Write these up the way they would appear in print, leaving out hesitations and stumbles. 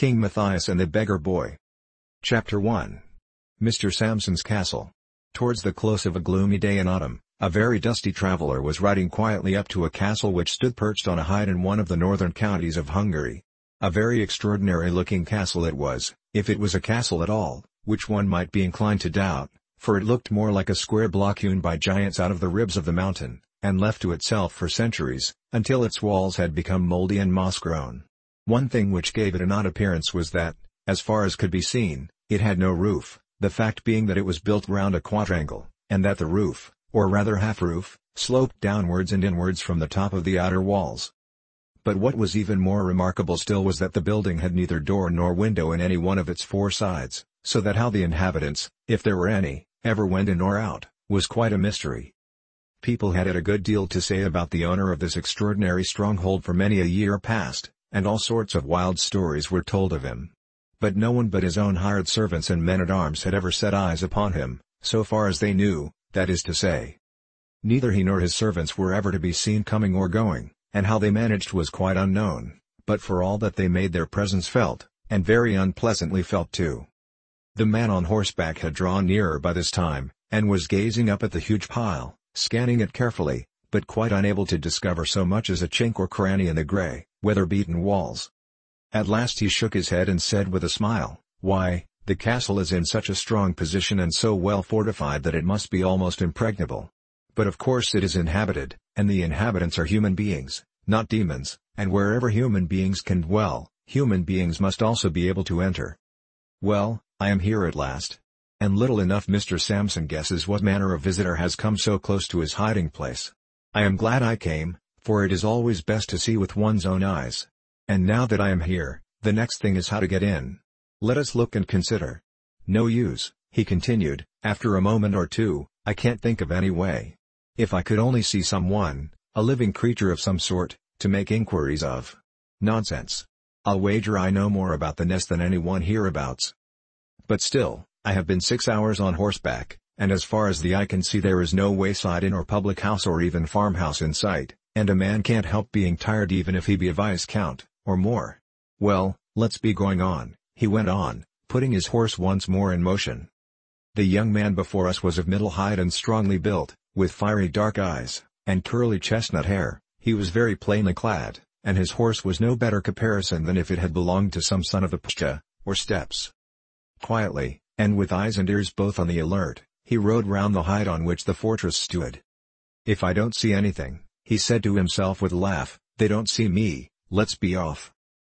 King Matthias and the Beggar Boy. Chapter 1. Mr. Samson's Castle. Towards the close of a gloomy day in autumn, a very dusty traveller was riding quietly up to a castle which stood perched on a height in one of the northern counties of Hungary. A very extraordinary-looking castle it was, if it was a castle at all, which one might be inclined to doubt, for it looked more like a square block hewn by giants out of the ribs of the mountain, and left to itself for centuries, until its walls had become mouldy and moss-grown. One thing which gave it an odd appearance was that, as far as could be seen, it had no roof, the fact being that it was built round a quadrangle, and that the roof, or rather half-roof, sloped downwards and inwards from the top of the outer walls. But what was even more remarkable still was that the building had neither door nor window in any one of its four sides, so that how the inhabitants, if there were any, ever went in or out, was quite a mystery. People had a good deal to say about the owner of this extraordinary stronghold for many a year past, and all sorts of wild stories were told of him. But no one but his own hired servants and men-at-arms had ever set eyes upon him, so far as they knew, that is to say. Neither he nor his servants were ever to be seen coming or going, and how they managed was quite unknown, but for all that they made their presence felt, and very unpleasantly felt too. The man on horseback had drawn nearer by this time, and was gazing up at the huge pile, scanning it carefully, but quite unable to discover so much as a chink or cranny in the grey, weather-beaten walls. At last he shook his head and said with a smile, "Why, the castle is in such a strong position and so well fortified that it must be almost impregnable. But of course it is inhabited, and the inhabitants are human beings, not demons, and wherever human beings can dwell, human beings must also be able to enter. Well, I am here at last. And little enough Mr. Samson guesses what manner of visitor has come so close to his hiding place. I am glad I came, for it is always best to see with one's own eyes. And now that I am here, the next thing is how to get in. Let us look and consider. No use," he continued, after a moment or two, "I can't think of any way. If I could only see someone, a living creature of some sort, to make inquiries of. Nonsense. I'll wager I know more about the nest than anyone hereabouts. But still, I have been 6 hours on horseback, and as far as the eye can see there is no wayside inn or public house or even farmhouse in sight, and a man can't help being tired even if he be a Viscount, or more. Well, let's be going on," he went on, putting his horse once more in motion. The young man before us was of middle height and strongly built, with fiery dark eyes, and curly chestnut hair. He was very plainly clad, and his horse was no better comparison than if it had belonged to some son of the Pshta, or steppes. Quietly, and with eyes and ears both on the alert, he rode round the height on which the fortress stood. "If I don't see anything," he said to himself with a laugh, "they don't see me, let's be off.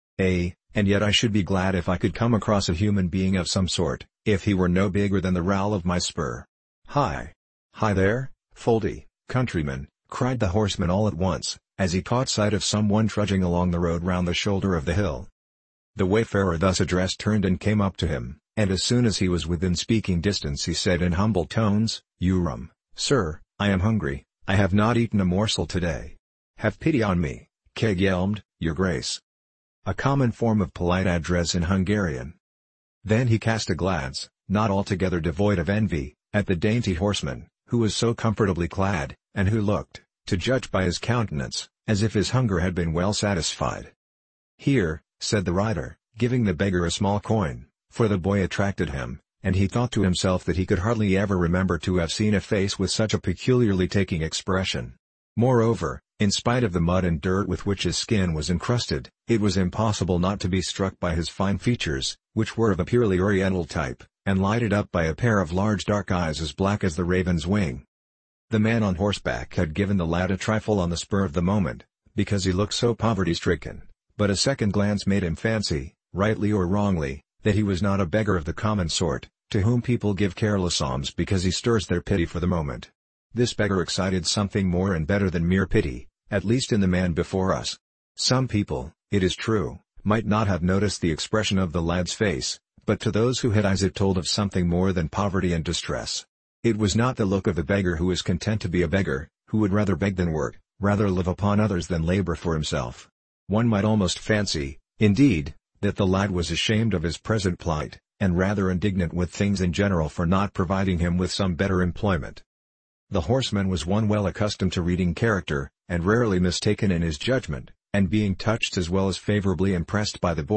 And yet I should be glad if I could come across a human being of some sort, if he were no bigger than the rowel of my spur. Hi! Hi there, Foldy, countryman," cried the horseman all at once, as he caught sight of someone trudging along the road round the shoulder of the hill. The wayfarer thus addressed turned and came up to him, and as soon as he was within speaking distance he said in humble tones, "Sir, I am hungry, I have not eaten a morsel today. Have pity on me, Kegyelmed, your grace." A common form of polite address in Hungarian. Then he cast a glance, not altogether devoid of envy, at the dainty horseman, who was so comfortably clad, and who looked, to judge by his countenance, as if his hunger had been well satisfied. "Here," said the rider, giving the beggar a small coin, for the boy attracted him, and he thought to himself that he could hardly ever remember to have seen a face with such a peculiarly taking expression. Moreover, in spite of the mud and dirt with which his skin was encrusted, it was impossible not to be struck by his fine features, which were of a purely oriental type, and lighted up by a pair of large dark eyes as black as the raven's wing. The man on horseback had given the lad a trifle on the spur of the moment, because he looked so poverty-stricken, but a second glance made him fancy, rightly or wrongly, that he was not a beggar of the common sort, to whom people give careless alms because he stirs their pity for the moment. This beggar excited something more and better than mere pity, at least in the man before us. Some people, it is true, might not have noticed the expression of the lad's face, but to those who had eyes it told of something more than poverty and distress. It was not the look of the beggar who is content to be a beggar, who would rather beg than work, rather live upon others than labor for himself. One might almost fancy, indeed, that the lad was ashamed of his present plight, and rather indignant with things in general for not providing him with some better employment. The horseman was one well accustomed to reading character, and rarely mistaken in his judgment, and being touched as well as favorably impressed by the boy,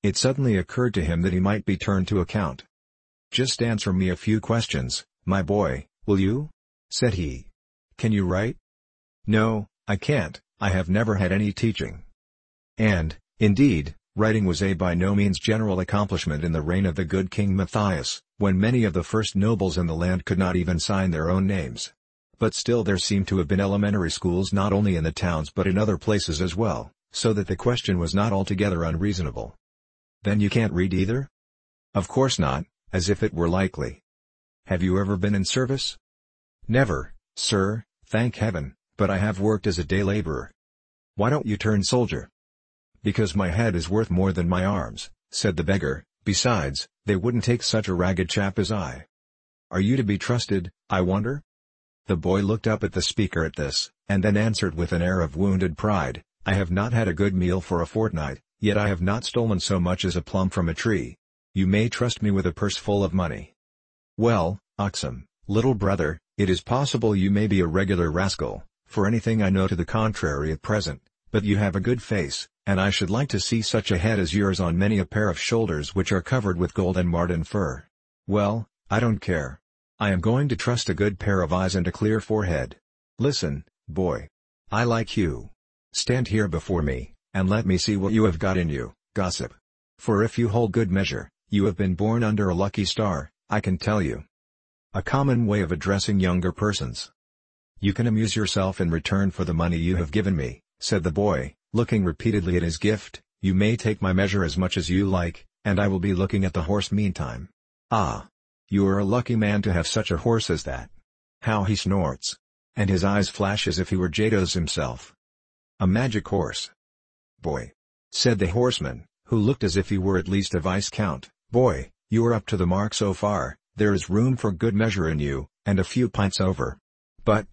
It suddenly occurred to him that he might be turned to account. "Just answer me a few questions, my boy, will you?" said he. "Can you write?" "No, I can't, I have never had any teaching." And, indeed, writing was a by no means general accomplishment in the reign of the good King Matthias, when many of the first nobles in the land could not even sign their own names. But still there seemed to have been elementary schools not only in the towns but in other places as well, so that the question was not altogether unreasonable. "Then you can't read either?" "Of course not, as if it were likely." "Have you ever been in service?" "Never, sir, thank heaven, but I have worked as a day laborer." "Why don't you turn soldier?" "Because my head is worth more than my arms," said the beggar, "besides, they wouldn't take such a ragged chap as I." "Are you to be trusted, I wonder?" The boy looked up at the speaker at this, and then answered with an air of wounded pride, "I have not had a good meal for a fortnight, yet I have not stolen so much as a plum from a tree. You may trust me with a purse full of money." "Well, Oxum, little brother, it is possible you may be a regular rascal, for anything I know to the contrary at present, but you have a good face, and I should like to see such a head as yours on many a pair of shoulders which are covered with gold and marten fur. Well, I don't care. I am going to trust a good pair of eyes and a clear forehead. Listen, boy. I like you. Stand here before me, and let me see what you have got in you, gossip. For if you hold good measure, you have been born under a lucky star, I can tell you." A common way of addressing younger persons. "You can amuse yourself in return for the money you have given me," said the boy, looking repeatedly at his gift. "You may take my measure as much as you like, and I will be looking at the horse meantime." "Ah! You are a lucky man to have such a horse as that. How he snorts! And his eyes flash as if he were Jados himself. A magic horse." "Boy," said the horseman, who looked as if he were at least a viscount, "boy, you are up to the mark so far, there is room for good measure in you, and a few pints over. But,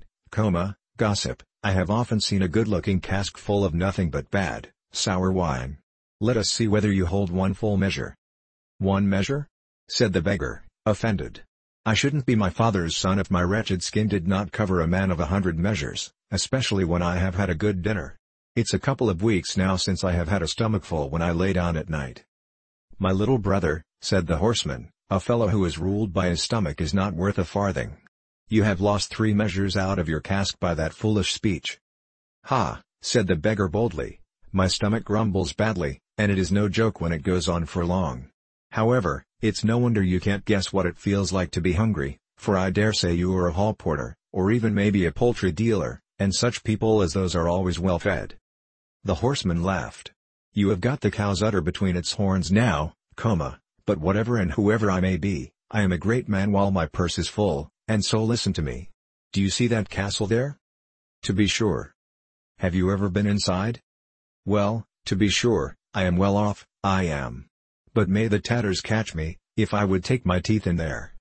gossip, I have often seen a good-looking cask full of nothing but bad, sour wine. Let us see whether you hold one full measure." "One measure?" said the beggar, offended. "I shouldn't be my father's son if my wretched skin did not cover a man of 100 measures, especially when I have had a good dinner. It's a couple of weeks now since I have had a stomachful when I lay down at night." "My little brother," said the horseman, "a fellow who is ruled by his stomach is not worth a farthing. You have lost 3 measures out of your cask by that foolish speech." "Ha," said the beggar boldly, "my stomach grumbles badly, and it is no joke when it goes on for long. However, it's no wonder you can't guess what it feels like to be hungry, for I dare say you are a hall porter, or even maybe a poultry dealer, and such people as those are always well fed." The horseman laughed. "You have got the cow's udder between its horns now, but whatever and whoever I may be, I am a great man while my purse is full, and so listen to me. Do you see that castle there?" "To be sure." "Have you ever been inside?" "Well, to be sure, I am well off, I am. But may the tatters catch me, if I would take my teeth in there."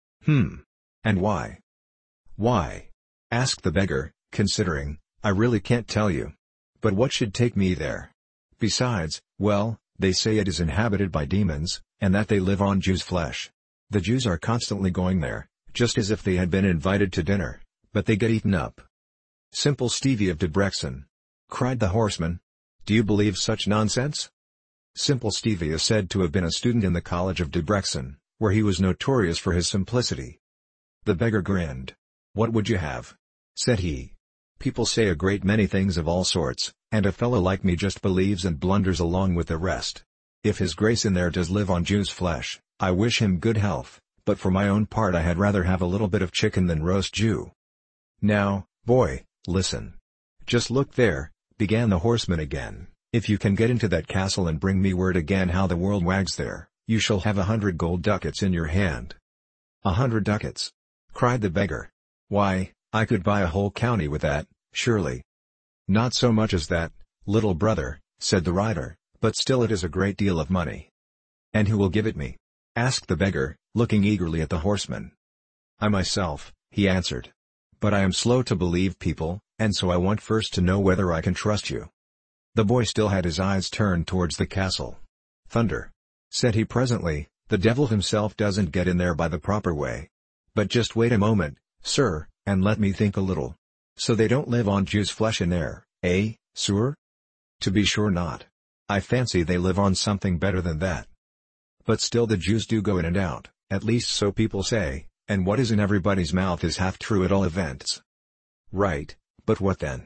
And why?" "Why?" asked the beggar, considering, "I really can't tell you. But what should take me there? Besides, well, they say it is inhabited by demons, and that they live on Jews' flesh. The Jews are constantly going there, just as if they had been invited to dinner, but they get eaten up." "Simple Stevie of Debrecen!" cried the horseman. "Do you believe such nonsense?" Simple Stevie is said to have been a student in the college of Debrecen, where he was notorious for his simplicity. The beggar grinned. "What would you have?" said he. "People say a great many things of all sorts, and a fellow like me just believes and blunders along with the rest. If his grace in there does live on Jew's flesh, I wish him good health, but for my own part I had rather have a little bit of chicken than roast Jew." "Now, boy, listen. Just look there," began the horseman again. "If you can get into that castle and bring me word again how the world wags there, you shall have 100 gold ducats in your hand." 100 ducats? cried the beggar. "Why, I could buy a whole county with that, surely." "Not so much as that, little brother," said the rider, "but still it is a great deal of money." "And who will give it me?" asked the beggar, looking eagerly at the horseman. "I myself," he answered. "But I am slow to believe people, and so I want first to know whether I can trust you." The boy still had his eyes turned towards the castle. "Thunder!" said he presently, "the devil himself doesn't get in there by the proper way. But just wait a moment, sir, and let me think a little. So they don't live on Jew's flesh in there, eh, sir?" "To be sure not. I fancy they live on something better than that. But still the Jews do go in and out, at least so people say, and what is in everybody's mouth is half true at all events. Right, but what then?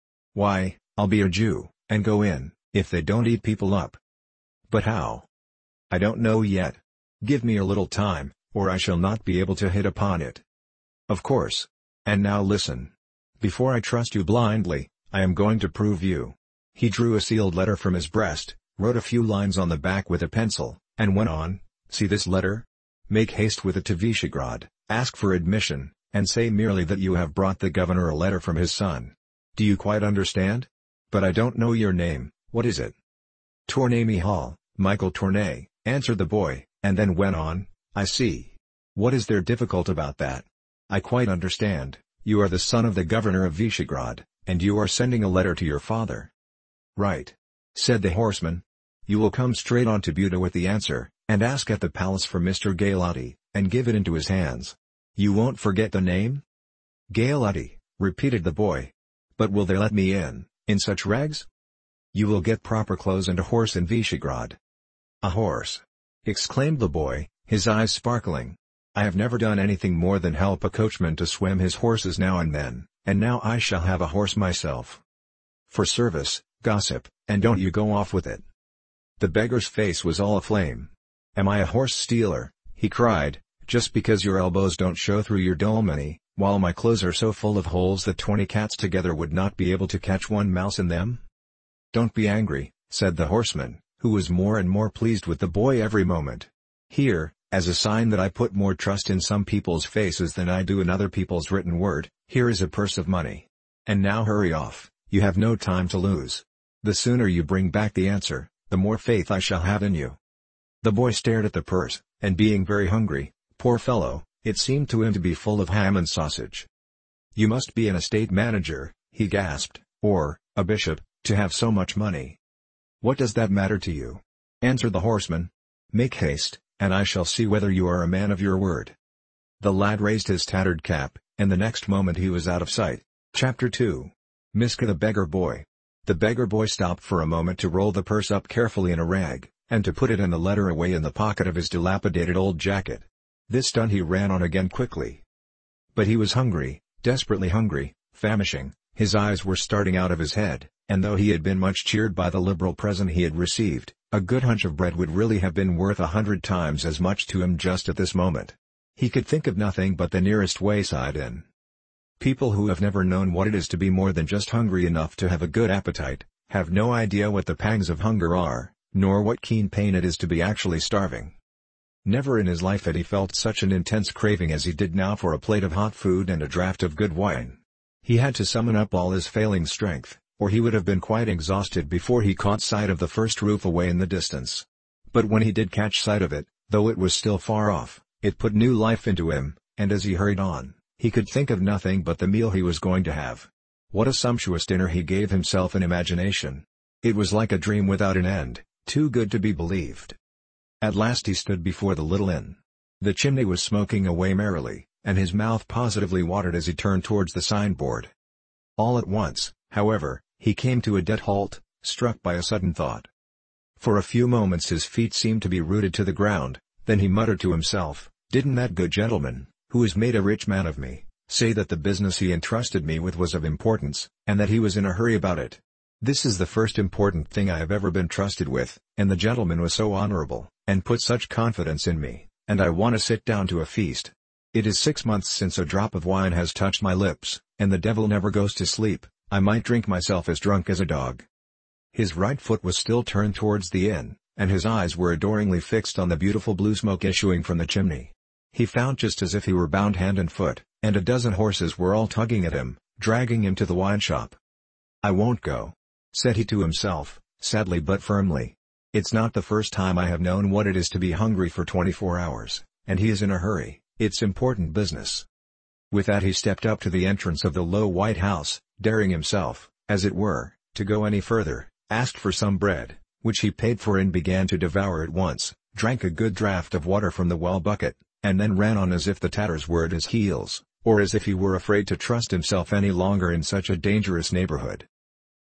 Why, I'll be a Jew, and go in, if they don't eat people up. But how? I don't know yet. Give me a little time, or I shall not be able to hit upon it. Of course. And now listen. Before I trust you blindly, I am going to prove you. He drew a sealed letter from his breast, wrote a few lines on the back with a pencil, and went on, see this letter? Make haste with it to Visegrad, ask for admission, and say merely that you have brought the governor a letter from his son. Do you quite understand? But I don't know your name, what is it? Tournay Mihal, Michael Tournay, answered the boy, and then went on, I see. What is there difficult about that? I quite understand, you are the son of the governor of Visegrad, and you are sending a letter to your father. Right. Said the horseman. You will come straight on to Buda with the answer, and ask at the palace for Mr. Gailotti, and give it into his hands. You won't forget the name? Gailotti, repeated the boy. But will they let me in such rags? You will get proper clothes and a horse in Visegrad. A horse! Exclaimed the boy, his eyes sparkling. I have never done anything more than help a coachman to swim his horses now and then, and now I shall have a horse myself. For service, gossip, and don't you go off with it. The beggar's face was all aflame. Am I a horse stealer? He cried, just because your elbows don't show through your dolmani, while my clothes are so full of holes that 20 cats together would not be able to catch one mouse in them? Don't be angry, said the horseman, who was more and more pleased with the boy every moment. Here, as a sign that I put more trust in some people's faces than I do in other people's written word, here is a purse of money. And now hurry off, you have no time to lose. The sooner you bring back the answer, the more faith I shall have in you. The boy stared at the purse, and being very hungry, poor fellow, it seemed to him to be full of ham and sausage. You must be an estate manager, he gasped, or a bishop, to have so much money. What does that matter to you? Answered the horseman. Make haste, and I shall see whether you are a man of your word. The lad raised his tattered cap, and the next moment he was out of sight. Chapter 2. Miska the Beggar Boy. The beggar boy stopped for a moment to roll the purse up carefully in a rag, and to put it and the letter away in the pocket of his dilapidated old jacket. This done he ran on again quickly. But he was hungry, desperately hungry, famishing, his eyes were starting out of his head, and though he had been much cheered by the liberal present he had received, a good hunch of bread would really have been worth 100 times as much to him just at this moment. He could think of nothing but the nearest wayside inn. People who have never known what it is to be more than just hungry enough to have a good appetite, have no idea what the pangs of hunger are, nor what keen pain it is to be actually starving. Never in his life had he felt such an intense craving as he did now for a plate of hot food and a draught of good wine. He had to summon up all his failing strength, or he would have been quite exhausted before he caught sight of the first roof away in the distance. But when he did catch sight of it, though it was still far off, it put new life into him, and as he hurried on, he could think of nothing but the meal he was going to have. What a sumptuous dinner he gave himself in imagination! It was like a dream without an end, too good to be believed. At last he stood before the little inn. The chimney was smoking away merrily, and his mouth positively watered as he turned towards the signboard. All at once, however, he came to a dead halt, struck by a sudden thought. For a few moments his feet seemed to be rooted to the ground, then he muttered to himself, "Didn't that good gentleman, who has made a rich man of me, say that the business he entrusted me with was of importance, and that he was in a hurry about it? This is the first important thing I have ever been trusted with, and the gentleman was so honorable, and put such confidence in me, and I want to sit down to a feast. It is 6 months since a drop of wine has touched my lips, and the devil never goes to sleep, I might drink myself as drunk as a dog." His right foot was still turned towards the inn, and his eyes were adoringly fixed on the beautiful blue smoke issuing from the chimney. He found just as if he were bound hand and foot, and a dozen horses were all tugging at him, dragging him to the wine shop. "I won't go," said he to himself, sadly but firmly. "It's not the first time I have known what it is to be hungry for 24 hours, and he is in a hurry, it's important business." With that he stepped up to the entrance of the low white house, daring himself, as it were, to go any further, asked for some bread, which he paid for and began to devour at once, drank a good draught of water from the well bucket, and then ran on as if the tatters were at his heels, or as if he were afraid to trust himself any longer in such a dangerous neighborhood.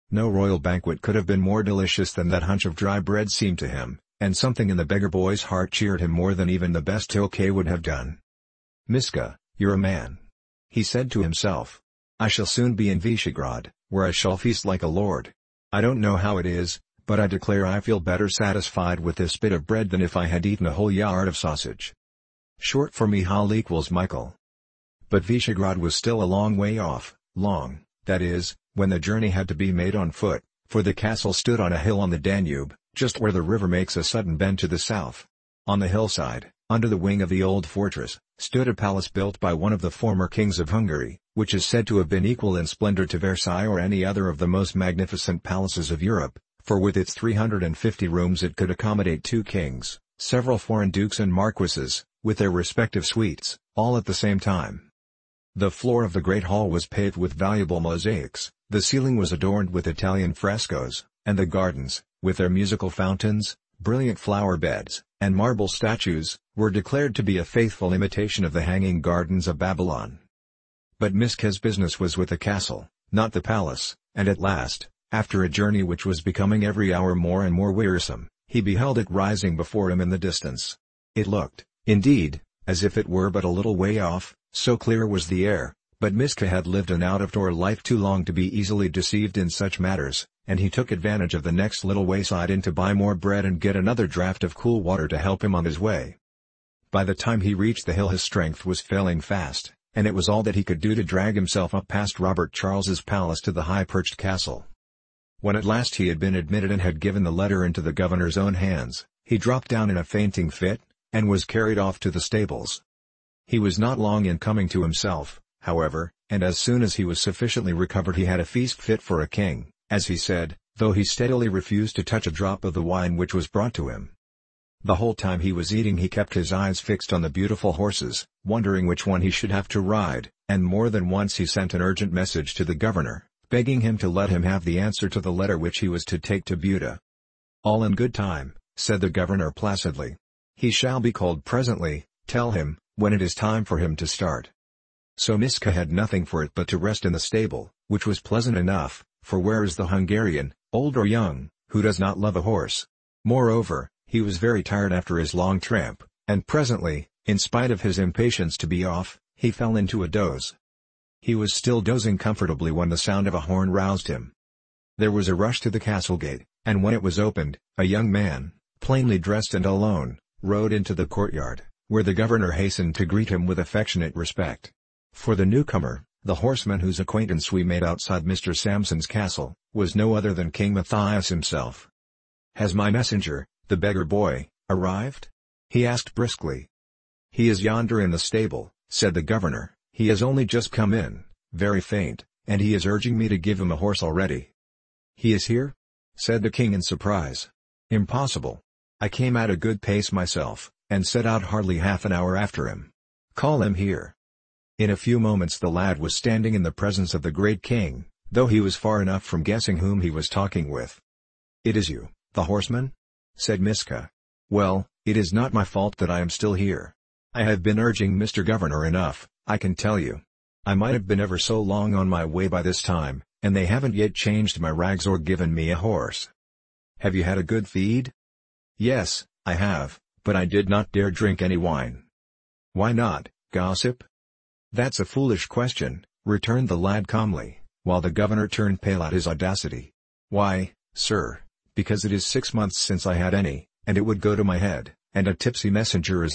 No royal banquet could have been more delicious than that hunch of dry bread seemed to him, and something in the beggar boy's heart cheered him more than even the best Tokay would have done. "Miska, you're a man," he said to himself. "I shall soon be in Visegrad, where I shall feast like a lord. I don't know how it is, but I declare I feel better satisfied with this bit of bread than if I had eaten a whole yard of sausage." Short for Michal equals Michael. But Visegrad was still a long way off, that is, when the journey had to be made on foot, for the castle stood on a hill on the Danube, just where the river makes a sudden bend to the south. On the hillside, under the wing of the old fortress, stood a palace built by one of the former kings of Hungary, which is said to have been equal in splendor to Versailles or any other of the most magnificent palaces of Europe, for with its 350 rooms it could accommodate 2 kings, several foreign dukes and marquises, with their respective suites, all at the same time. The floor of the great hall was paved with valuable mosaics, the ceiling was adorned with Italian frescoes, and the gardens, with their musical fountains, brilliant flower beds, and marble statues, were declared to be a faithful imitation of the hanging gardens of Babylon. But Miska's business was with the castle, not the palace, and at last, after a journey which was becoming every hour more and more wearisome, he beheld it rising before him in the distance. It looked, indeed, as if it were but a little way off, so clear was the air, but Miska had lived an out-of-door life too long to be easily deceived in such matters, and he took advantage of the next little wayside inn to buy more bread and get another draught of cool water to help him on his way. By the time he reached the hill his strength was failing fast, and it was all that he could do to drag himself up past Robert Charles's palace to the high-perched castle. When at last he had been admitted and had given the letter into the governor's own hands, he dropped down in a fainting fit, and was carried off to the stables. He was not long in coming to himself, however, and as soon as he was sufficiently recovered he had a feast fit for a king, as he said, though he steadily refused to touch a drop of the wine which was brought to him. The whole time he was eating he kept his eyes fixed on the beautiful horses, wondering which one he should have to ride, and more than once he sent an urgent message to the governor, begging him to let him have the answer to the letter which he was to take to Buda. "All in good time," said the governor placidly. "He shall be called presently, tell him, when it is time for him to start." So Miska had nothing for it but to rest in the stable, which was pleasant enough, for where is the Hungarian, old or young, who does not love a horse? Moreover, he was very tired after his long tramp, and presently, in spite of his impatience to be off, he fell into a doze. He was still dozing comfortably when the sound of a horn roused him. There was a rush to the castle gate, and when it was opened, a young man, plainly dressed and alone, rode into the courtyard, where the governor hastened to greet him with affectionate respect. For the newcomer, the horseman whose acquaintance we made outside Mr. Samson's castle, was no other than King Matthias himself. "Has my messenger, the beggar boy, arrived?" he asked briskly. "He is yonder in the stable," said the governor. "He has only just come in, very faint, and he is urging me to give him a horse already." "He is here?" said the king in surprise. "Impossible. I came at a good pace myself, and set out hardly half an hour after him. Call him here." In a few moments the lad was standing in the presence of the great king, though he was far enough from guessing whom he was talking with. "It is you, the horseman?" said Miska. "Well, it is not my fault that I am still here. I have been urging Mr. Governor enough, I can tell you. I might have been ever so long on my way by this time, and they haven't yet changed my rags or given me a horse." "Have you had a good feed?" "Yes, I have, but I did not dare drink any wine." "Why not, gossip?" "That's a foolish question," returned the lad calmly, while the governor turned pale at his audacity. "Why, sir, because it is 6 months since I had any, and it would go to my head, and a tipsy messenger is